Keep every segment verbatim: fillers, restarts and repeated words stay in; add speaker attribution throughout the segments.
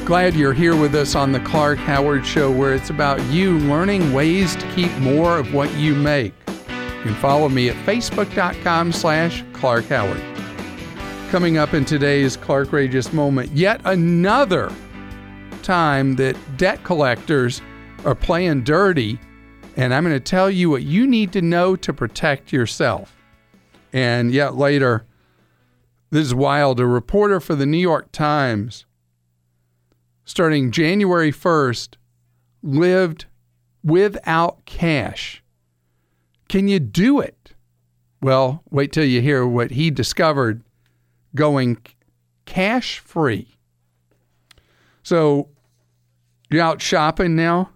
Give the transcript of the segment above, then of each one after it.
Speaker 1: Glad you're here with us on the Clark Howard Show, where it's about you learning ways to keep more of what you make. You can follow me at facebook.com slash Clark Howard. Coming up in today's Clarkrageous Moment, yet another time that debt collectors are playing dirty, and I'm going to tell you what you need to know to protect yourself. And yet later, this is wild. A reporter for the New York Times, starting January first, lived without cash. Can you do it? Well, wait till you hear what he discovered going cash-free. So, you're out shopping now?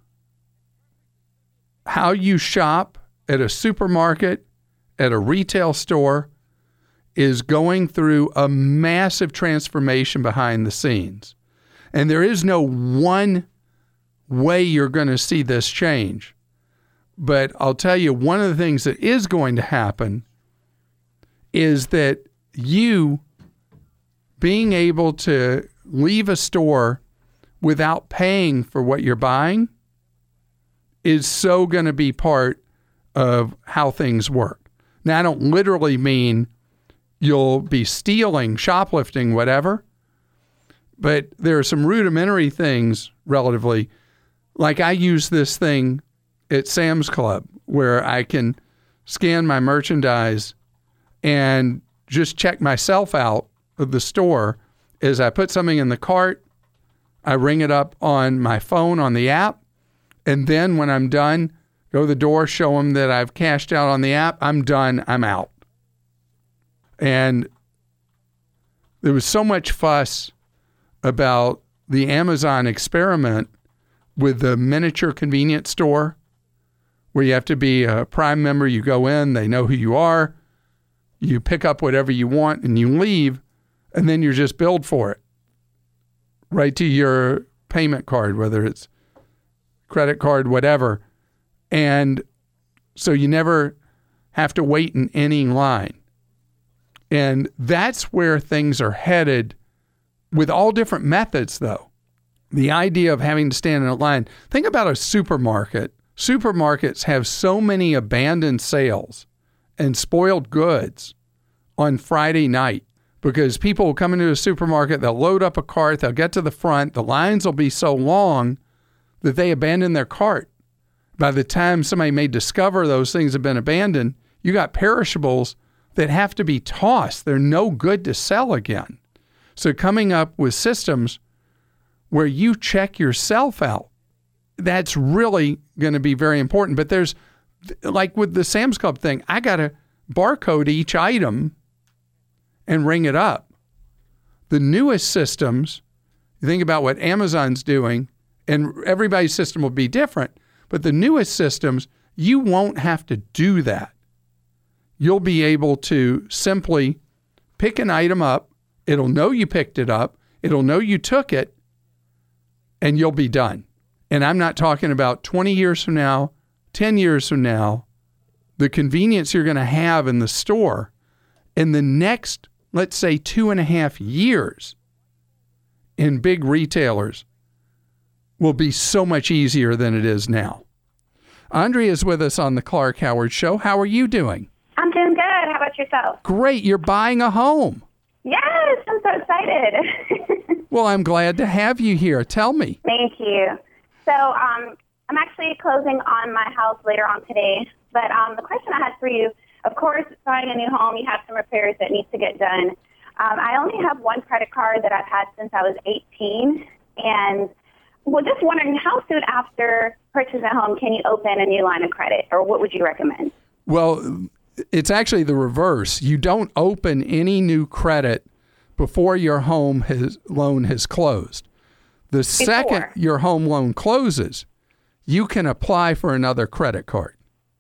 Speaker 1: How you shop at a supermarket, at a retail store, is going through a massive transformation behind the scenes. And there is no one way you're going to see this change. But I'll tell you, one of the things that is going to happen is that you being able to leave a store without paying for what you're buying is so going to be part of how things work. Now, I don't literally mean you'll be stealing, shoplifting, whatever. But there are some rudimentary things, relatively. Like I use this thing at Sam's Club where I can scan my merchandise and just check myself out of the store. As I put something in the cart, I ring it up on my phone on the app. And then when I'm done, go to the door, show them that I've cashed out on the app. I'm done. I'm out. And there was so much fuss about the Amazon experiment with the miniature convenience store where you have to be a Prime member. You go in, they know who you are, you pick up whatever you want, and you leave, and then you're just billed for it right to your payment card, whether it's credit card, whatever. And so you never have to wait in any line. And that's where things are headed with all different methods, though. The idea of having to stand in a line. Think about a supermarket. Supermarkets have so many abandoned sales and spoiled goods on Friday night because people will come into a supermarket, they'll load up a cart, they'll get to the front, the lines will be so long that they abandon their cart. By the time somebody may discover those things have been abandoned, you got perishables that have to be tossed. They're no good to sell again. So coming up with systems where you check yourself out, that's really going to be very important. But there's, like with the Sam's Club thing, I got to barcode each item and ring it up. The newest systems, you think about what Amazon's doing, and everybody's system will be different, but the newest systems, you won't have to do that. You'll be able to simply pick an item up. It'll know you picked it up. It'll know you took it, and you'll be done. And I'm not talking about twenty years from now, ten years from now, the convenience you're going to have in the store in the next, let's say, two and a half years in big retailers will be so much easier than it is now. Andrea is with us on the Clark Howard Show. How are you doing?
Speaker 2: I'm doing good. How about yourself?
Speaker 1: Great. You're buying a home.
Speaker 2: Yes, I'm so excited.
Speaker 1: Well, I'm glad to have you here. Tell me.
Speaker 2: Thank you. So um, I'm actually closing on my house later on today. But um, the question I had for you, of course, buying a new home, you have some repairs that need to get done. Um, I only have one credit card that I've had since I was eighteen. And well, just wondering, how soon after purchasing a home can you open a new line of credit? Or what would you recommend?
Speaker 1: Well, it's actually the reverse. You don't open any new credit before your home has, loan has closed. The before. second your home loan closes, you can apply for another credit card.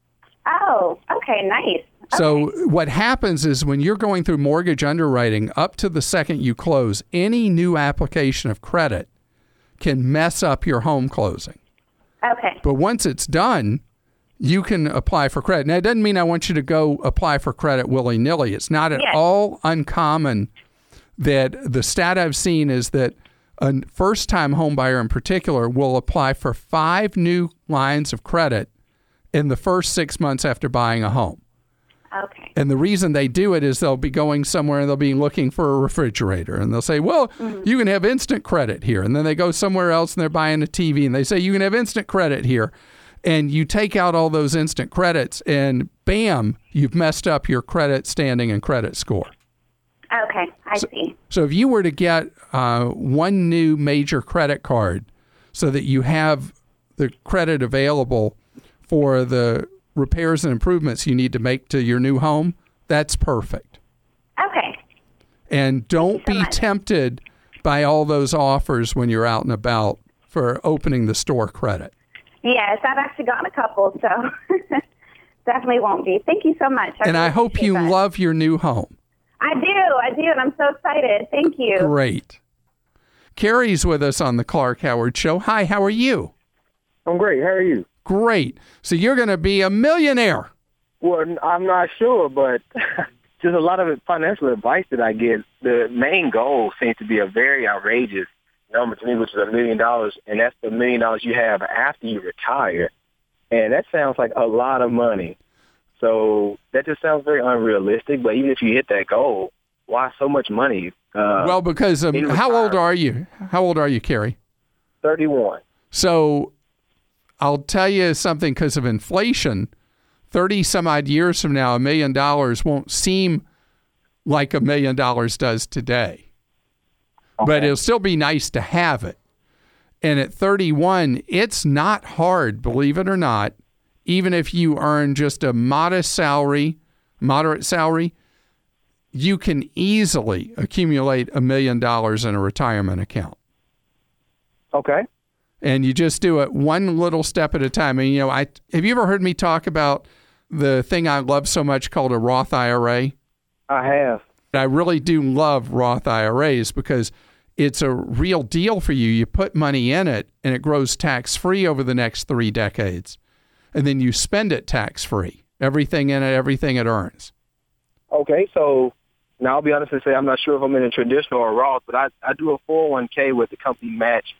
Speaker 2: Oh, okay, nice.
Speaker 1: So
Speaker 2: okay.
Speaker 1: What happens is when you're going through mortgage underwriting, up to the second you close, any new application of credit can mess up your home closing.
Speaker 2: Okay.
Speaker 1: But once it's done, you can apply for credit. Now, it doesn't mean I want you to go apply for credit willy-nilly. It's not at
Speaker 2: yes.
Speaker 1: all uncommon that the stat I've seen is that a first-time home buyer in particular will apply for five new lines of credit in the first six months after buying a home.
Speaker 2: Okay.
Speaker 1: And the reason they do it is they'll be going somewhere and they'll be looking for a refrigerator. And they'll say, well, mm-hmm. you can have instant credit here. And then they go somewhere else and they're buying a T V and they say, you can have instant credit here. And you take out all those instant credits and bam, you've messed up your credit standing and credit score.
Speaker 2: Okay, I
Speaker 1: so,
Speaker 2: see.
Speaker 1: So if you were to get uh, one new major credit card so that you have the credit available for the repairs and improvements you need to make to your new home, that's perfect.
Speaker 2: Okay.
Speaker 1: And don't
Speaker 2: so
Speaker 1: be
Speaker 2: much.
Speaker 1: tempted by all those offers when you're out and about for opening the store credit.
Speaker 2: Yes, I've actually gotten a couple, so definitely won't be. Thank you so much. I
Speaker 1: and
Speaker 2: really
Speaker 1: I hope you
Speaker 2: that.
Speaker 1: love your new home.
Speaker 2: I do, I do, and I'm so excited. Thank you.
Speaker 1: Great. Carrie's with us on the Clark Howard Show. Hi, how are you?
Speaker 3: I'm great. How are you?
Speaker 1: Great. So you're going to be a millionaire.
Speaker 3: Well, I'm not sure, but just a lot of financial advice that I get, the main goal seems to be a very outrageous number to me, which is a million dollars, and that's the million dollars you have after you retire. And that sounds like a lot of money. So that just sounds very unrealistic, but even if you hit that goal, why so much money? Uh,
Speaker 1: well, because um, how old are you? How old are you, Carrie?
Speaker 3: thirty-one.
Speaker 1: So I'll tell you something, because of inflation, thirty some odd years from now, a million dollars won't seem like a million dollars does today. Okay. But it'll still be nice to have it. And at thirty-one, it's not hard, believe it or not, even if you earn just a modest salary, moderate salary, you can easily accumulate a million dollars in a retirement account.
Speaker 3: Okay.
Speaker 1: And you just do it one little step at a time. And, you know, I have you ever heard me talk about the thing I love so much called a Roth I R A?
Speaker 3: I have.
Speaker 1: I really do love Roth I R As because it's a real deal for you. You put money in it and it grows tax-free over the next three decades. And then you spend it tax-free. Everything in it, everything it earns.
Speaker 3: Okay, so now I'll be honest and say I'm not sure if I'm in a traditional or Roth, but I, I do a four oh one k with the company match.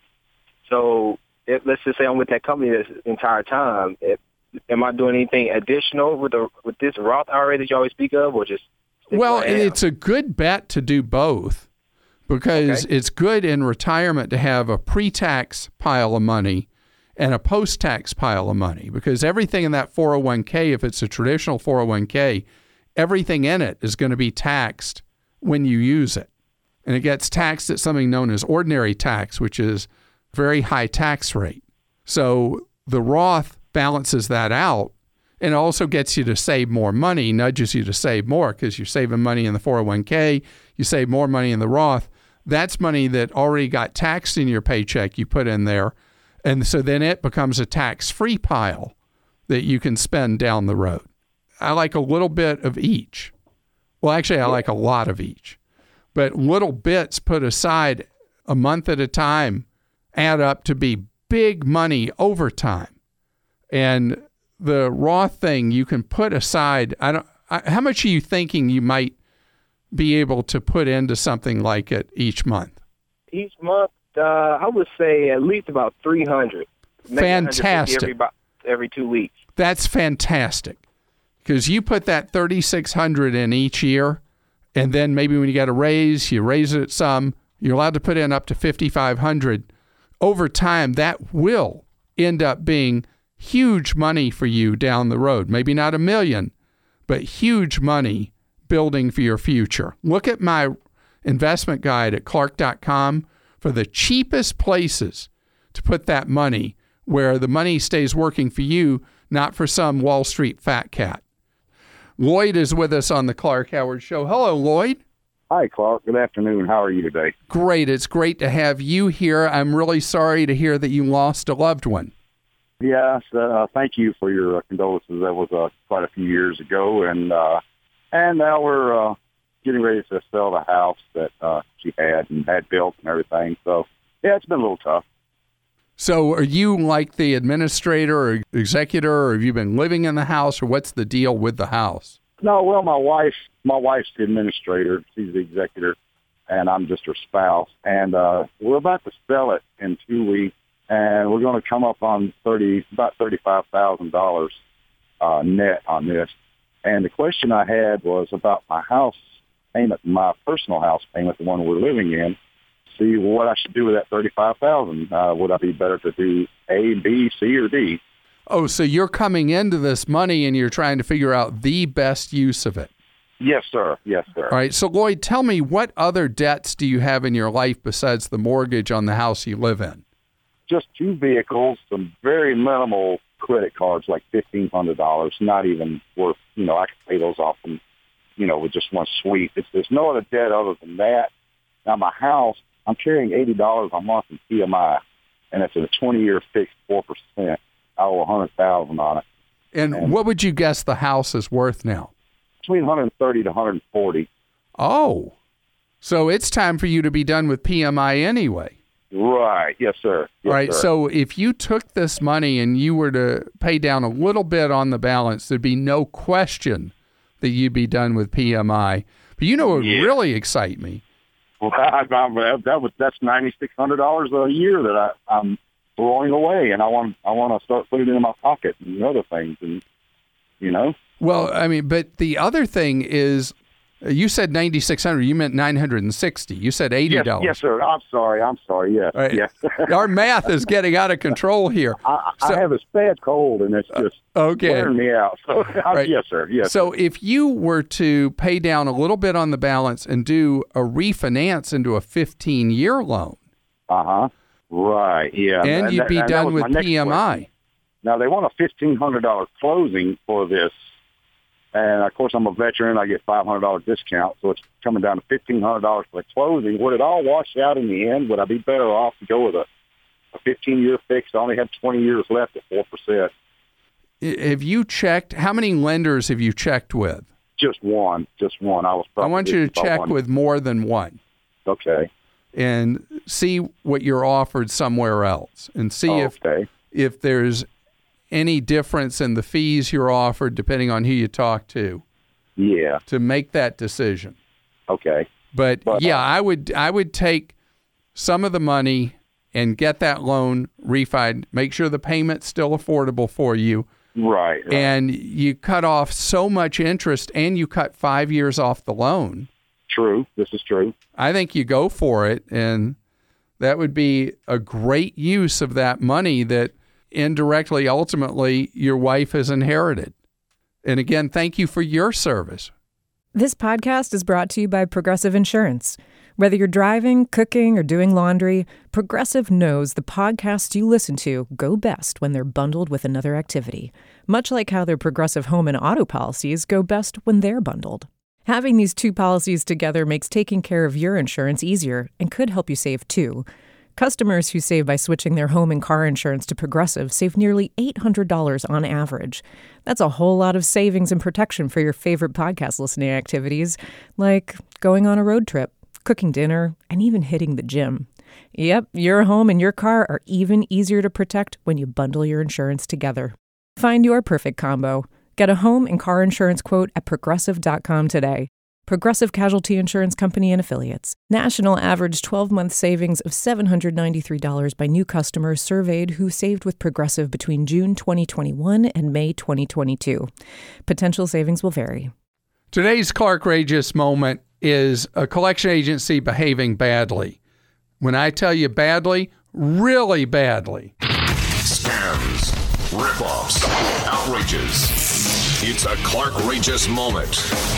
Speaker 3: So if, let's just say I'm with that company this entire time. If, am I doing anything additional with the with this Roth I R A that you always speak of, or just?
Speaker 1: Well, it's a good bet to do both because okay. it's good in retirement to have a pre-tax pile of money and a post-tax pile of money, because everything in that four oh one k, if it's a traditional four oh one k, everything in it is going to be taxed when you use it. And it gets taxed at something known as ordinary tax, which is very high tax rate. So the Roth balances that out and also gets you to save more money, nudges you to save more because you're saving money in the four oh one k, you save more money in the Roth. That's money that already got taxed in your paycheck you put in there. And so then it becomes a tax-free pile that you can spend down the road. I like a little bit of each. Well, actually, I like a lot of each. But little bits put aside a month at a time add up to be big money over time. And the Roth thing you can put aside, I don't. I, how much are you thinking you might be able to put into something like it each month?
Speaker 3: Each month, uh, I would say at least about three hundred.
Speaker 1: Fantastic.
Speaker 3: Every, every two weeks.
Speaker 1: That's fantastic. Because you put that thirty-six hundred in each year, and then maybe when you get a raise, you raise it some, you're allowed to put in up to fifty-five hundred. Over time, that will end up being huge money for you down the road. Maybe not a million, but huge money building for your future. Look at my investment guide at clark dot com for the cheapest places to put that money where the money stays working for you, not for some Wall Street fat cat. Lloyd is with us on the Clark Howard Show. Hello, Lloyd.
Speaker 4: Hi, Clark. Good afternoon. How are you today?
Speaker 1: Great. It's great to have you here. I'm really sorry to hear that you lost a loved one.
Speaker 4: Yes. Uh, thank you for your uh, condolences. That was uh, quite a few years ago, and uh, and now we're uh, getting ready to sell the house that uh, she had and had built and everything. So, yeah, it's been a little tough.
Speaker 1: So are you like the administrator or executor, or have you been living in the house, or what's the deal with the house?
Speaker 4: No, well, my wife, my wife's the administrator. She's the executor. and I'm just her spouse. And uh, we're about to sell it in two weeks, and we're going to come up on thirty about thirty-five thousand dollars uh, net on this. And the question I had was about my house payment, my personal house payment, the one we're living in. See what I should do with that thirty-five thousand. Uh, would I be better to do A, B, C, or D?
Speaker 1: Oh, so you're coming into this money and you're trying to figure out the best use of it.
Speaker 4: Yes, sir. Yes, sir.
Speaker 1: All right. So, Lloyd, tell me, what other debts do you have in your life besides the mortgage on the house you live in?
Speaker 4: Just two vehicles, some very minimal credit cards, like fifteen hundred dollars, not even worth, you know, I can pay those off, and, you know, with just one sweep. It's, there's no other debt other than that. Now, my house, I'm carrying eighty dollars a month in P M I, and it's a twenty-year fixed four percent. I owe one hundred thousand dollars on it.
Speaker 1: And, and what would you guess the house is worth now?
Speaker 4: Between one hundred thirty to one hundred forty.
Speaker 1: Oh, so it's time for you to be done with P M I anyway.
Speaker 4: Right. Yes, sir. Yes,
Speaker 1: All right.
Speaker 4: sir.
Speaker 1: So if you took this money and you were to pay down a little bit on the balance, there'd be no question that you'd be done with P M I. But you know what would
Speaker 4: Yeah.
Speaker 1: really excite me?
Speaker 4: Well, I, I, that was that's ninety-six hundred dollars a year that I, I'm throwing away, and I want I want to start putting it in my pocket and other things, and you know.
Speaker 1: Well, I mean, but the other thing is, you said ninety-six hundred dollars. You meant nine hundred sixty dollars. You said eighty dollars.
Speaker 4: Yes, yes, sir. I'm sorry. I'm sorry. Yes.
Speaker 1: Right.
Speaker 4: Yes.
Speaker 1: Our math is getting out of control here.
Speaker 4: I,
Speaker 1: So-
Speaker 4: I have a bad cold, and it's just
Speaker 1: Okay.
Speaker 4: wearing me out. So,
Speaker 1: Right.
Speaker 4: yes, sir. Yes.
Speaker 1: So if you were to pay down a little bit on the balance and do a refinance into a fifteen-year loan,
Speaker 4: Uh huh. Right. Yeah.
Speaker 1: and you'd
Speaker 4: that-
Speaker 1: be
Speaker 4: and that
Speaker 1: done
Speaker 4: was my
Speaker 1: with
Speaker 4: next
Speaker 1: P M I.
Speaker 4: question. Now they want a fifteen hundred dollar closing for this, and of course I'm a veteran. I get five hundred dollar discount, so it's coming down to fifteen hundred dollars for the closing. Would it all wash out in the end? Would I be better off to go with a a fifteen year fix? I only have twenty years left at four percent.
Speaker 1: Have you checked, how many lenders have you checked with?
Speaker 4: Just one. Just one. I was.
Speaker 1: I want you to check
Speaker 4: one.
Speaker 1: with more than one
Speaker 4: Okay.
Speaker 1: and see what you're offered somewhere else, and see if
Speaker 4: Okay.
Speaker 1: if there's any difference in the fees you're offered depending on who you talk to
Speaker 4: Yeah.
Speaker 1: to make that decision.
Speaker 4: Okay.
Speaker 1: But,
Speaker 4: But,
Speaker 1: yeah,
Speaker 4: uh,
Speaker 1: I would I would take some of the money and get that loan refied, make sure the payment's still affordable for you,
Speaker 4: Right. right.
Speaker 1: and you cut off so much interest and you cut five years off the loan.
Speaker 4: True. This is true.
Speaker 1: I think you go for it, and that would be a great use of that money that indirectly, ultimately, your wife has inherited. And again, thank you for your service.
Speaker 5: This podcast is brought to you by Progressive Insurance. Whether you're driving, cooking, or doing laundry, Progressive knows the podcasts you listen to go best when they're bundled with another activity, much like how their Progressive home and auto policies go best when they're bundled. Having these two policies together makes taking care of your insurance easier and could help you save too. Customers who save by switching their home and car insurance to Progressive save nearly eight hundred dollars on average. That's a whole lot of savings and protection for your favorite podcast listening activities, like going on a road trip, cooking dinner, and even hitting the gym. Yep, your home and your car are even easier to protect when you bundle your insurance together. Find your perfect combo. Get a home and car insurance quote at progressive dot com today. Progressive Casualty Insurance Company and Affiliates. National average twelve-month savings of seven hundred ninety-three dollars by new customers surveyed who saved with Progressive between June twenty twenty-one and May twenty twenty-two. Potential savings will vary.
Speaker 1: Today's Clark Rageous moment is a collection agency behaving badly. When I tell you badly, really badly.
Speaker 6: Scams, rip-offs, outrages. It's a Clark Rageous moment.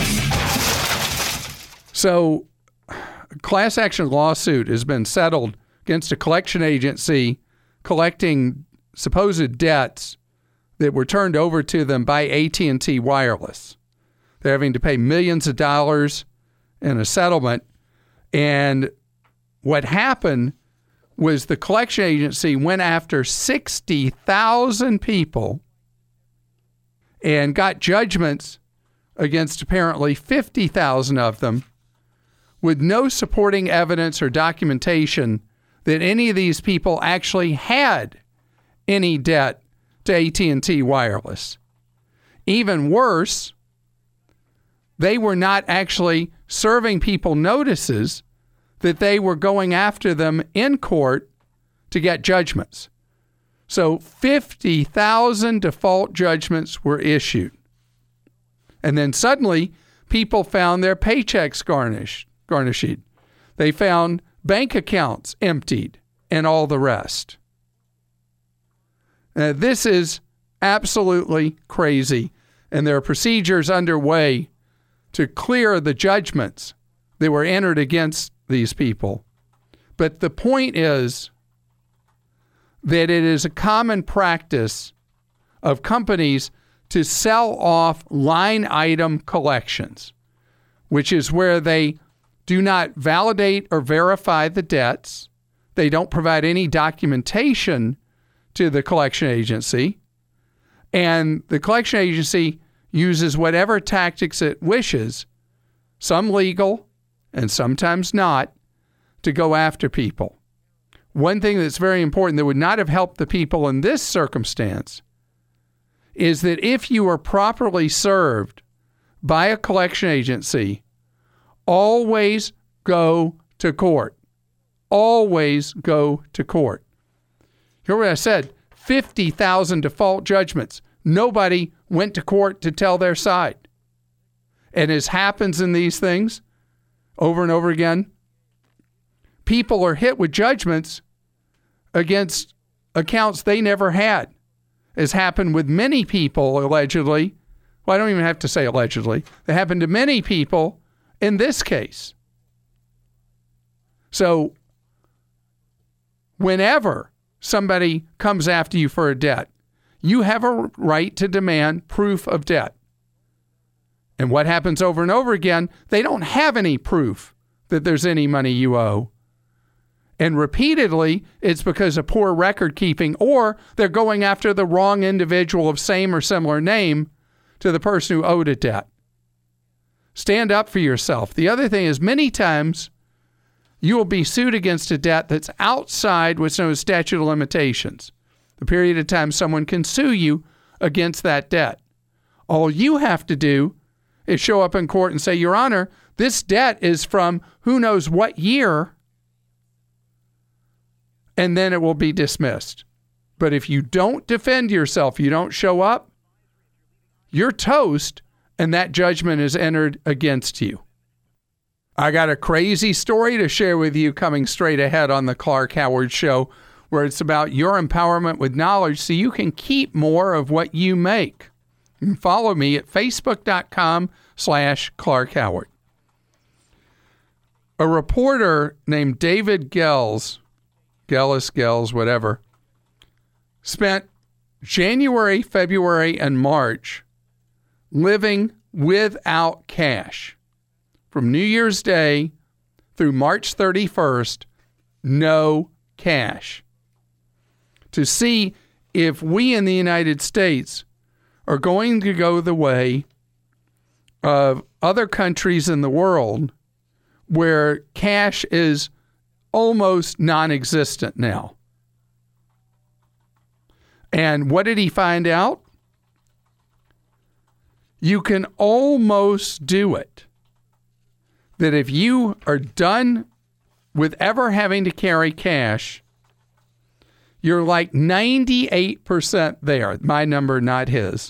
Speaker 1: So, a class action lawsuit has been settled against a collection agency collecting supposed debts that were turned over to them by A T and T Wireless. They're having to pay millions of dollars in a settlement. And what happened was the collection agency went after sixty thousand people and got judgments against apparently fifty thousand of them with no supporting evidence or documentation that any of these people actually had any debt to A T and T Wireless. Even worse, they were not actually serving people notices that they were going after them in court to get judgments. So fifty thousand default judgments were issued. And then suddenly, people found their paychecks garnished, garnished. They found bank accounts emptied and all the rest. Now, this is absolutely crazy, and there are procedures underway to clear the judgments that were entered against these people. But the point is that it is a common practice of companies to sell off line item collections, which is where they do not validate or verify the debts. They don't provide any documentation to the collection agency. And the collection agency uses whatever tactics it wishes, some legal and sometimes not, to go after people. One thing that's very important that would not have helped the people in this circumstance is that if you are properly served by a collection agency, always go to court. Always go to court. Hear what I said, fifty thousand default judgments. Nobody went to court to tell their side. And as happens in these things over and over again, people are hit with judgments against accounts they never had, as happened with many people allegedly. Well, I don't even have to say allegedly. It happened to many people in this case. So whenever somebody comes after you for a debt, you have a right to demand proof of debt. And what happens over and over again, they don't have any proof that there's any money you owe. And repeatedly, it's because of poor record keeping, or they're going after the wrong individual of same or similar name to the person who owed a debt. Stand up for yourself. The other thing is, many times you will be sued against a debt that's outside what's known as statute of limitations, the period of time someone can sue you against that debt. All you have to do is show up in court and say, Your Honor, this debt is from who knows what year, and then it will be dismissed. But if you don't defend yourself, you don't show up, you're toast, and that judgment is entered against you. I got a crazy story to share with you coming straight ahead on the Clark Howard Show, where it's about your empowerment with knowledge so you can keep more of what you make. You can follow me at facebook.com slash Clark Howard. A reporter named David Gels, Gellis, Gels, whatever, spent January, February, and March living without cash. From New Year's Day through March thirty-first, no cash. To see if we in the United States are going to go the way of other countries in the world where cash is almost non-existent now. And what did he find out? You can almost do it. That if you are done with ever having to carry cash, you're like ninety-eight percent there. My number, not his.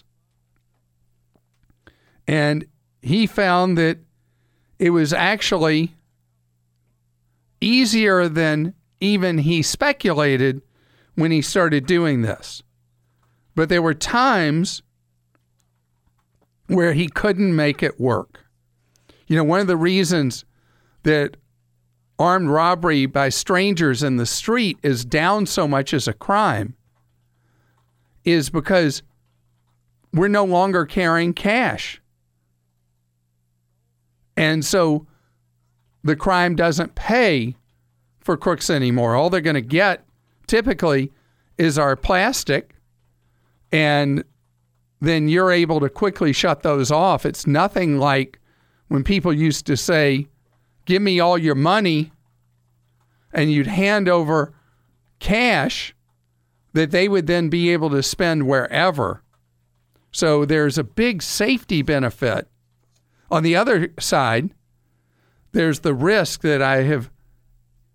Speaker 1: And he found that it was actually easier than even he speculated when he started doing this. But there were times where he couldn't make it work. You know, one of the reasons that armed robbery by strangers in the street is down so much as a crime is because we're no longer carrying cash. And so the crime doesn't pay for crooks anymore. All they're going to get typically is our plastic, and then you're able to quickly shut those off. It's nothing like when people used to say, give me all your money, and you'd hand over cash that they would then be able to spend wherever. So there's a big safety benefit. On the other side, there's the risk that I have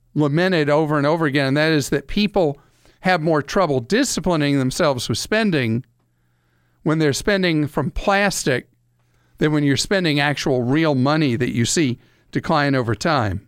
Speaker 1: lamented over and over again, and that is that people have more trouble disciplining themselves with spending when they're spending from plastic than when you're spending actual real money that you see decline over time.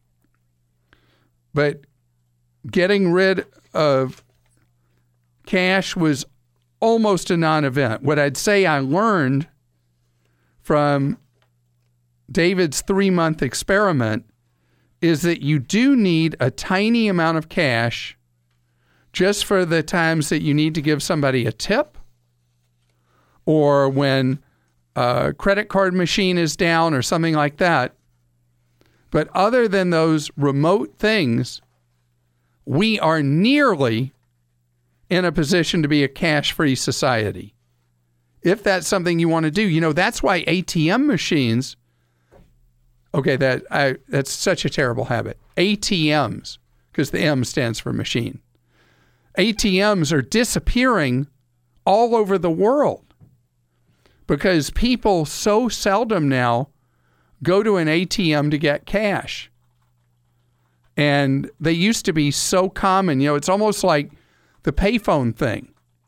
Speaker 1: But getting rid of cash was almost a non-event. What I'd say I learned from David's three-month experiment is that you do need a tiny amount of cash just for the times that you need to give somebody a tip, or when a credit card machine is down or something like that. But other than those remote things, we are nearly in a position to be a cash-free society. If that's something you want to do, you know, that's why A T M machines, okay, that I, that's such a terrible habit. A T Ms, because the M stands for machine. A T Ms are disappearing all over the world because people so seldom now go to an A T M to get cash. And they used to be so common. You know, it's almost like the payphone thing.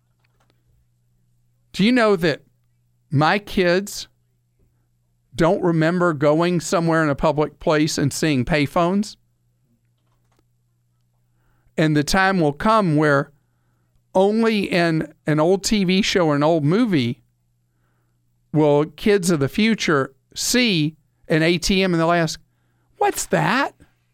Speaker 1: Do you know that my kids don't remember going somewhere in a public place and seeing payphones? And the time will come where only in an old T V show or an old movie will kids of the future see an A T M and they'll ask, what's that?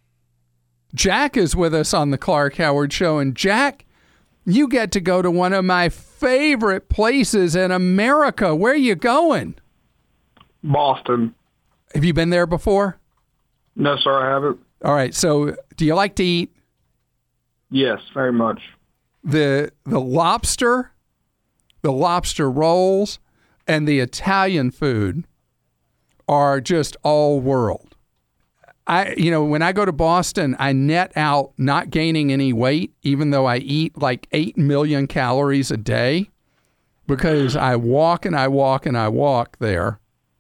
Speaker 1: Jack is with us on the Clark Howard Show. And Jack, you get to go to one of my favorite places in America. Where are you going?
Speaker 7: Boston.
Speaker 1: Have you been there before?
Speaker 7: No, sir, I haven't.
Speaker 1: All right. So do you like to eat?
Speaker 7: Yes, very much.
Speaker 1: The the lobster, the lobster rolls, and the Italian food are just all world. I, you know, when I go to Boston, I net out not gaining any weight, even though I eat like eight million calories a day, because I walk and I walk and I walk there.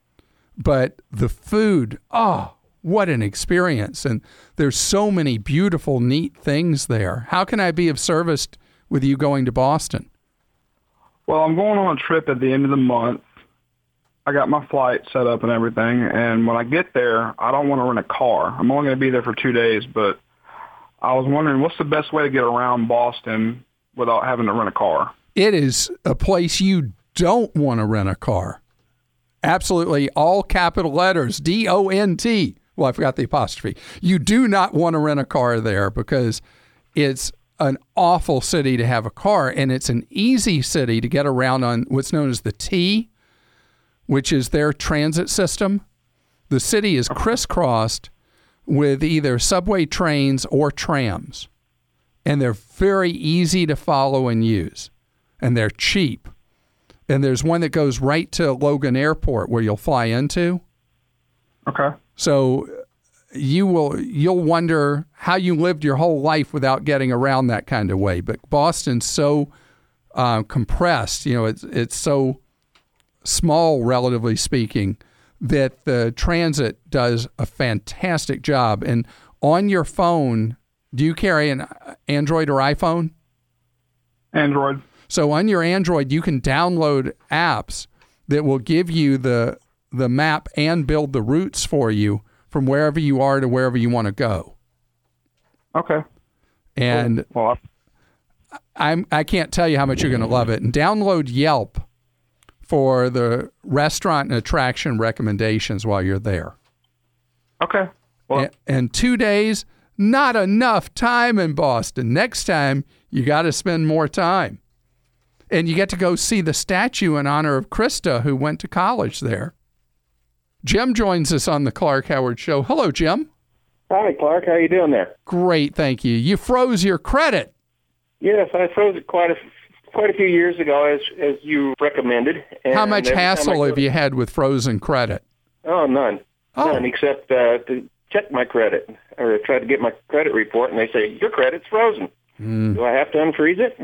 Speaker 1: But the food, oh, what an experience. And there's so many beautiful, neat things there. How can I be of service with you going to Boston?
Speaker 7: Well, I'm going on a trip at the end of the month. I got my flight set up and everything, and when I get there, I don't want to rent a car. I'm only going to be there for two days, but I was wondering, what's the best way to get around Boston without having to rent a car?
Speaker 1: It is a place you don't want to rent a car. Absolutely, all capital letters, D O N T. Well, I forgot the apostrophe. You do not want to rent a car there because it's an awful city to have a car, and it's an easy city to get around on what's known as the T, which is their transit system. The city is crisscrossed with either subway trains or trams, and they're very easy to follow and use, and they're cheap. And there's one that goes right to Logan Airport where you'll fly into.
Speaker 7: Okay.
Speaker 1: So you will, you'll wonder how you lived your whole life without getting around that kind of way. But Boston's so uh, compressed, you know, it's it's so small, relatively speaking, that the transit does a fantastic job. And on your phone, do you carry an Android or iPhone?
Speaker 7: Android.
Speaker 1: So on your Android, you can download apps that will give you the the map and build the routes for you from wherever you are to wherever you want to go.
Speaker 7: Okay.
Speaker 1: And
Speaker 7: cool. Well,
Speaker 1: I'm I can't tell you how much you're going to love it. And download Yelp for the restaurant and attraction recommendations while you're there.
Speaker 7: Okay. Well,
Speaker 1: and, and two days, not enough time in Boston. Next time, you got to spend more time. And you get to go see the statue in honor of Krista, who went to college there. Jim joins us on the Clark Howard Show. Hello, Jim.
Speaker 3: Hi, Clark. How you doing there?
Speaker 1: Great, thank you. You froze your credit.
Speaker 3: Yes, I froze it quite a quite a few years ago, as as you recommended. And
Speaker 1: How much
Speaker 3: every time I
Speaker 1: hassle
Speaker 3: go-
Speaker 1: have you had with frozen credit?
Speaker 3: Oh, none.
Speaker 1: Oh.
Speaker 3: None, except uh, to check my credit or try to get my credit report, and they say, your credit's frozen.
Speaker 1: Mm.
Speaker 3: Do I have to unfreeze it?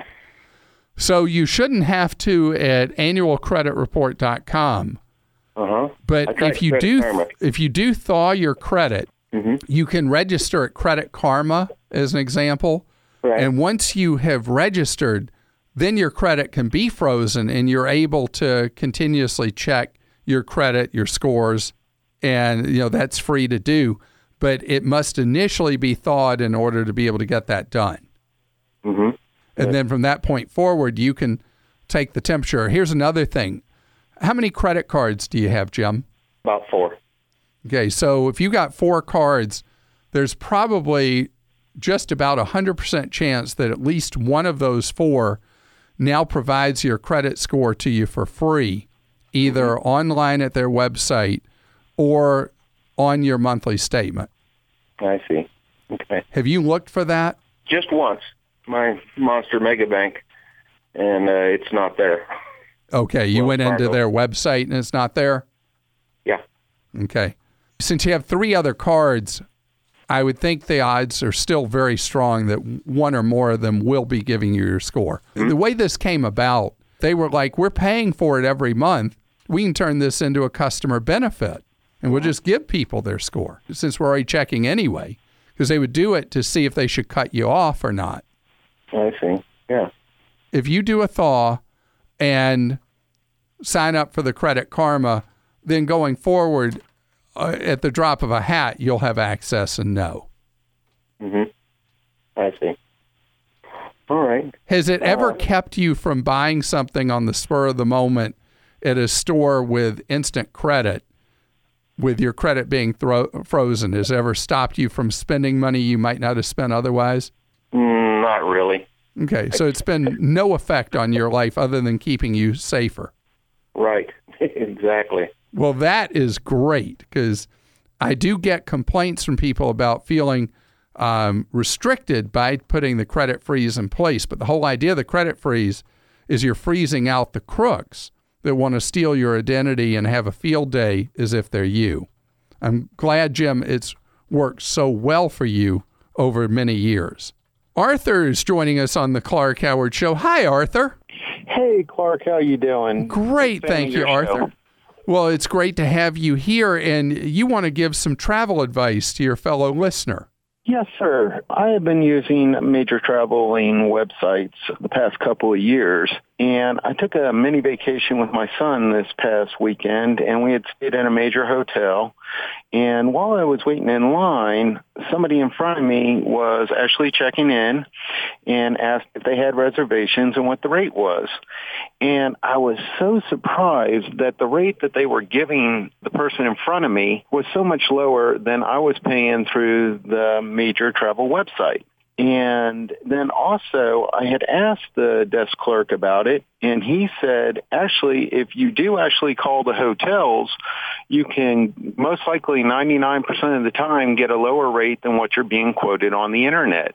Speaker 1: So you shouldn't have to at annual credit report dot com.
Speaker 3: Uh-huh. I
Speaker 1: But
Speaker 3: tried
Speaker 1: if you
Speaker 3: Credit
Speaker 1: do
Speaker 3: Karma.
Speaker 1: if you do thaw your credit,
Speaker 3: Mm-hmm.
Speaker 1: You can register at Credit Karma, as an example.
Speaker 3: Right.
Speaker 1: And once you have registered, then your credit can be frozen and you're able to continuously check your credit, your scores, and you know that's free to do. But it must initially be thawed in order to be able to get that done.
Speaker 3: Mm-hmm.
Speaker 1: And then from that point forward, you can take the temperature. Here's another thing. How many credit cards do you have, Jim?
Speaker 3: About four.
Speaker 1: Okay, so if you got four cards, there's probably just about a one hundred percent chance that at least one of those four now provides your credit score to you for free, either mm-hmm. online at their website or on your monthly statement.
Speaker 3: I see. Okay.
Speaker 1: Have you looked for that?
Speaker 3: Just once. My Monster Mega Bank, and uh, it's not there.
Speaker 1: Okay, you
Speaker 3: Wells
Speaker 1: went into
Speaker 3: Fargo.
Speaker 1: their website and it's not there?
Speaker 3: Yeah.
Speaker 1: Okay. Since you have three other cards, I would think the odds are still very strong that one or more of them will be giving you your score. Mm-hmm. The way this came about, they were like, we're paying for it every month. We can turn this into a customer benefit, and we'll just give people their score since we're already checking anyway, because they would do it to see if they should cut you off or not.
Speaker 3: I see. Yeah.
Speaker 1: If you do a thaw and sign up for the Credit Karma, then going forward, uh, at the drop of a hat, you'll have access and know.
Speaker 3: Mm-hmm. I see. All right.
Speaker 1: Has it ever
Speaker 3: Uh,
Speaker 1: kept you from buying something on the spur of the moment at a store with instant credit, with your credit being thro- frozen? Has it ever stopped you from spending money you might not have spent otherwise?
Speaker 3: Mm, not really.
Speaker 1: Okay, so it's been no effect on your life other than keeping you safer.
Speaker 3: Right. Exactly.
Speaker 1: Well, that is great, because I do get complaints from people about feeling um, restricted by putting the credit freeze in place. But the whole idea of the credit freeze is you're freezing out the crooks that want to steal your identity and have a field day as if they're you. I'm glad, Jim, it's worked so well for you over many years. Arthur is joining us on the Clark Howard Show. Hi, Arthur.
Speaker 8: Hey, Clark, how you doing?
Speaker 1: Great, thank you, Arthur.
Speaker 8: Show.
Speaker 1: Well, it's great to have you here, and you want to give some travel advice to your fellow listener.
Speaker 8: Yes, sir. I have been using major traveling websites the past couple of years, and I took a mini vacation with my son this past weekend, and we had stayed in a major hotel. And while I was waiting in line, somebody in front of me was actually checking in and asked if they had reservations and what the rate was. And I was so surprised that the rate that they were giving the person in front of me was so much lower than I was paying through the major travel website. And then also, I had asked the desk clerk about it, and he said, actually, if you do actually call the hotels, you can most likely ninety-nine percent of the time get a lower rate than what you're being quoted on the Internet.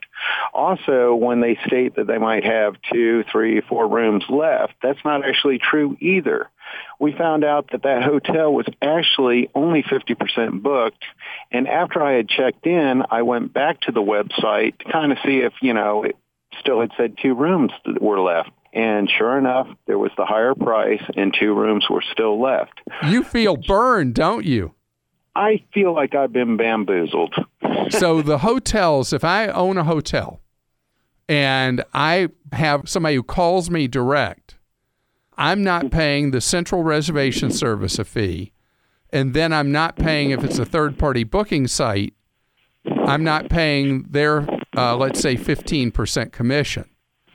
Speaker 8: Also, when they state that they might have two, three, four rooms left, that's not actually true either. We found out that that hotel was actually only fifty percent booked. And after I had checked in, I went back to the website to kind of see if, you know, it still had said two rooms that were left. And sure enough, there was the higher price and two rooms were still left.
Speaker 1: You feel burned, don't you?
Speaker 8: I feel like I've been bamboozled.
Speaker 1: So the hotels, if I own a hotel and I have somebody who calls me direct, I'm not paying the central reservation service a fee, and then I'm not paying, if it's a third-party booking site, I'm not paying their, uh, let's say, fifteen percent commission.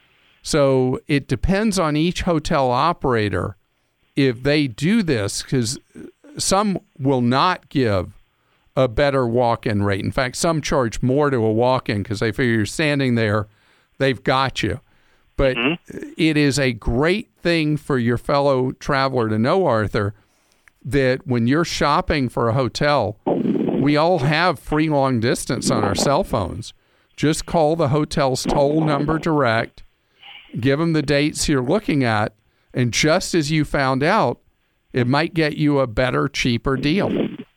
Speaker 1: So it depends on each hotel operator if they do this, because some will not give a better walk-in rate. In fact, some charge more to a walk-in because they figure you're standing there, they've got you. But mm-hmm. it is a great thing for your fellow traveler to know, Arthur, that when you're shopping for a hotel, we all have free long distance on our cell phones. Just call the hotel's toll number direct, give them the dates you're looking at, and just as you found out, it might get you a better, cheaper deal.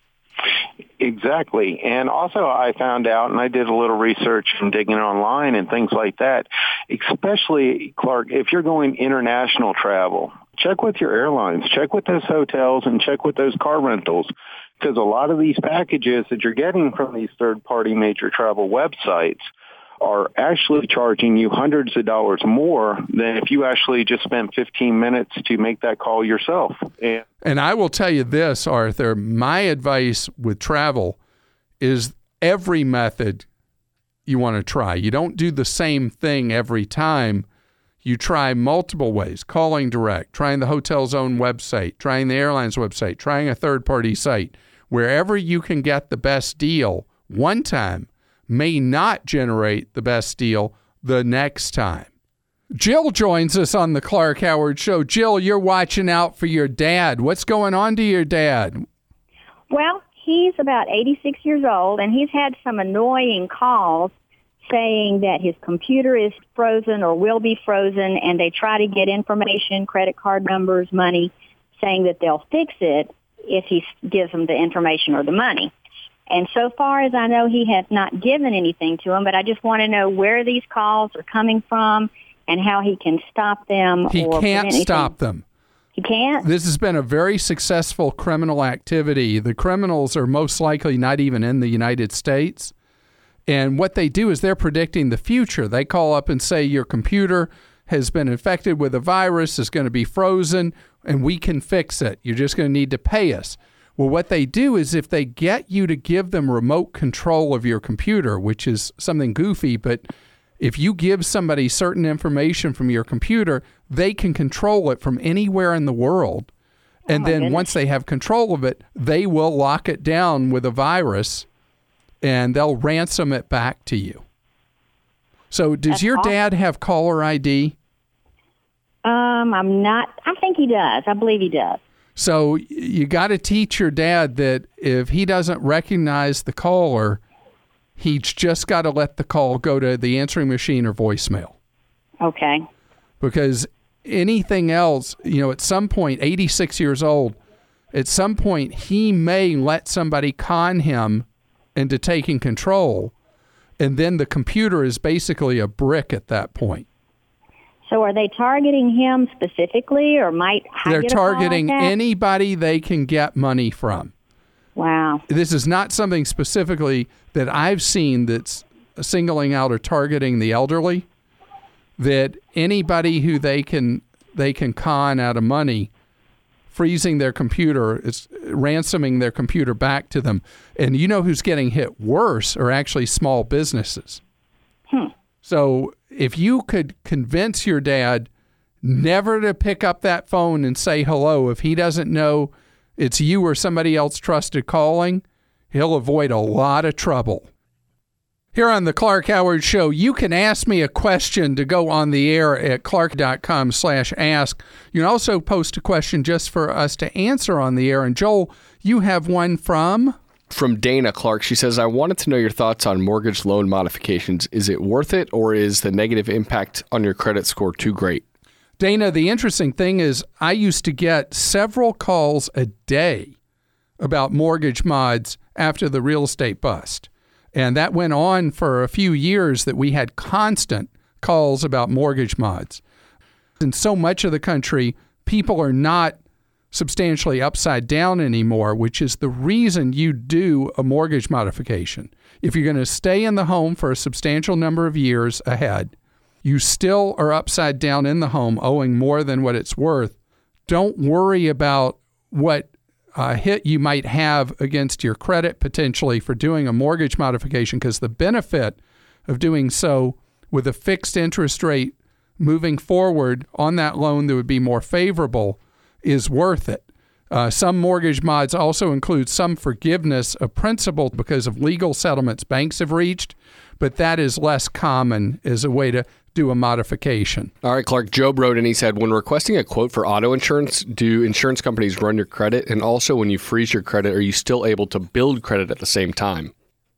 Speaker 8: Exactly. And also I found out, and I did a little research and digging online and things like that, especially, Clark, if you're going international travel, check with your airlines, check with those hotels, and check with those car rentals. because a lot of these packages that you're getting from these third-party major travel websites are actually charging you hundreds of dollars more than if you actually just spent fifteen minutes to make that call yourself. And,
Speaker 1: and I will tell you this, Arthur, my advice with travel is every method you want to try. You don't do the same thing every time. You try multiple ways, calling direct, trying the hotel's own website, trying the airline's website, trying a third-party site. Wherever you can get the best deal one time may not generate the best deal the next time. Jill joins us on the Clark Howard Show. Jill, you're watching out for your dad. What's going on to your dad?
Speaker 9: Well, he's about eighty-six years old, and he's had some annoying calls saying that his computer is frozen or will be frozen, and they try to get information, credit card numbers, money, saying that they'll fix it if he gives them the information or the money. And so far as I know, he has not given anything to him, but I just want to know where these calls are coming from and how he can stop them.
Speaker 1: He
Speaker 9: or
Speaker 1: can't stop them.
Speaker 9: He can't?
Speaker 1: This has been a very successful criminal activity. The criminals are most likely not even in the United States. And what they do is they're predicting the future. They call up and say, your computer has been infected with a virus, is going to be frozen, and we can fix it. You're just going to need to pay us. Well, what they do is if they get you to give them remote control of your computer, which is something goofy, but if you give somebody certain information from your computer, they can control it from anywhere in the world. And
Speaker 9: oh
Speaker 1: then
Speaker 9: goodness.
Speaker 1: once they have control of it, they will lock it down with a virus and they'll ransom it back to you. So does
Speaker 9: That's
Speaker 1: your
Speaker 9: awesome.
Speaker 1: dad have caller I D?
Speaker 9: Um, I'm not. I think he does. I believe he does.
Speaker 1: So you got to teach your dad that if he doesn't recognize the caller, he's just got to let the call go to the answering machine or voicemail.
Speaker 9: Okay.
Speaker 1: Because anything else, you know, at some point, eighty-six years old, at some point he may let somebody con him into taking control, and then the computer is basically a brick at that point.
Speaker 9: So are they targeting him specifically, or might I
Speaker 1: They're
Speaker 9: get a call
Speaker 1: targeting
Speaker 9: like that?
Speaker 1: anybody they can get money from.
Speaker 9: Wow.
Speaker 1: This is not something specifically that I've seen that's singling out or targeting the elderly, that anybody who they can they can con out of money, freezing their computer, is ransoming their computer back to them. And you know who's getting hit worse are actually small businesses.
Speaker 9: Hmm.
Speaker 1: So if you could convince your dad never to pick up that phone and say hello, if he doesn't know it's you or somebody else trusted calling, he'll avoid a lot of trouble. Here on the Clark Howard Show, you can ask me a question to go on the air at clark.com slash ask. You can also post a question just for us to answer on the air. And Joel, you have one from...
Speaker 10: From Dana Clark. She says, I wanted to know your thoughts on mortgage loan modifications. Is it worth it, or is the negative impact on your credit score too great?
Speaker 1: Dana, the interesting thing is I used to get several calls a day about mortgage mods after the real estate bust. And that went on for a few years that we had constant calls about mortgage mods. In so much of the country, people are not substantially upside down anymore, which is the reason you do a mortgage modification. If you're going to stay in the home for a substantial number of years ahead, you still are upside down in the home, owing more than what it's worth. Don't worry about what uh, hit you might have against your credit potentially for doing a mortgage modification, because the benefit of doing so with a fixed interest rate moving forward on that loan that would be more favorable is worth it. Uh, some mortgage mods also include some forgiveness of principal because of legal settlements banks have reached, but that is less common as a way to do a modification.
Speaker 10: All right, Clark, Joe wrote and he said, when requesting a quote for auto insurance, do insurance companies run your credit? And also, when you freeze your credit, are you still able to build credit at the same time?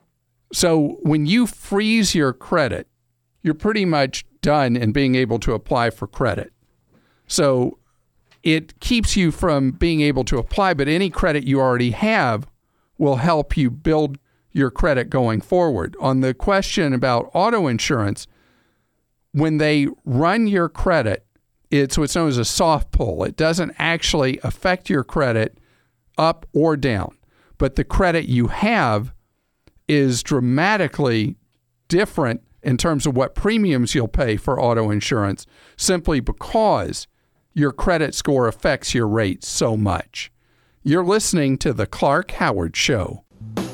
Speaker 1: So when you freeze your credit, you're pretty much done in being able to apply for credit. So it keeps you from being able to apply, but any credit you already have will help you build your credit going forward. On the question about auto insurance, when they run your credit, it's what's known as a soft pull. It doesn't actually affect your credit up or down. but the credit you have is dramatically different in terms of what premiums you'll pay for auto insurance, simply because your credit score affects your rates so much. You're listening to The Clark Howard Show.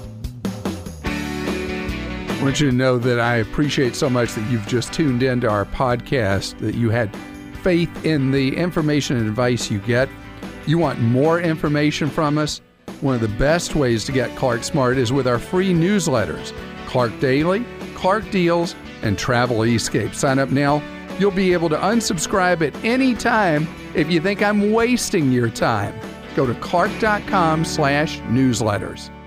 Speaker 1: I want you to know that I appreciate so much that you've just tuned into our podcast, that you had faith in the information and advice you get. You want more information from us? One of the best ways to get Clark Smart is with our free newsletters, Clark Daily, Clark Deals, and Travel Escape. Sign up now. You'll be able to unsubscribe at any time if you think I'm wasting your time. Go to clark dot com slash newsletters.